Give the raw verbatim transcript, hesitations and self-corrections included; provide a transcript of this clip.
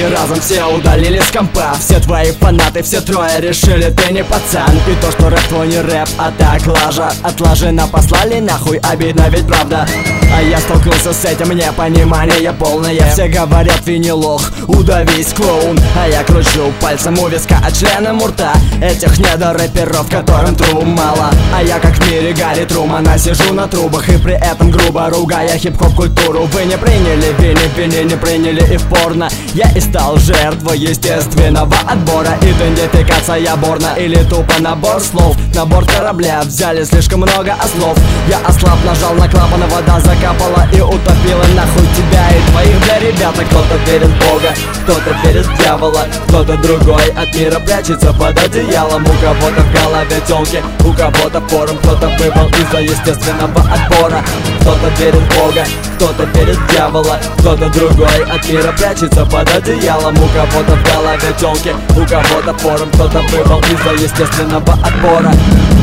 ВКонтакте разом все удалили с компа. Все твои фанаты, все трое решили, ты не пацан. И то, что рэп твой не рэп, а так лажа. Отлаженно послали нахуй, обидно ведь правда. А я столкнулся с этим, непонимание полное. Все говорят, ты не лох, удавись, клоун. А я кручу пальцем у виска от члена у рта этих недорэперов, которым труб мало. А я как в мире Гарри Трумана сижу на трубах и при этом грубо ругая хип-хоп культуру. Вы не приняли, вы не, вы не, не приняли и в порно. Я и стал жертвой естественного отбора. Идентификация борна или тупо набор слов. На борт корабля взяли слишком много ослов. Я ослаб, нажал на клапан, вода закапала и утопила нахуй тебя и твоих, бля, ребята. Кто-то верит в Бога, кто-то верит в дьявола, кто-то другой от мира прячется под одеялом. У кого-то в голове тёлки, у кого-то форум, кто-то выпал из-за естественного отбора. Кто-то верит в Бога, кто-то верит в дьявола, кто-то другой от мира прячется под одеялом. У кого-то в голове тёлки, у кого-то форум, кто-то выпал из-за естественного отбора.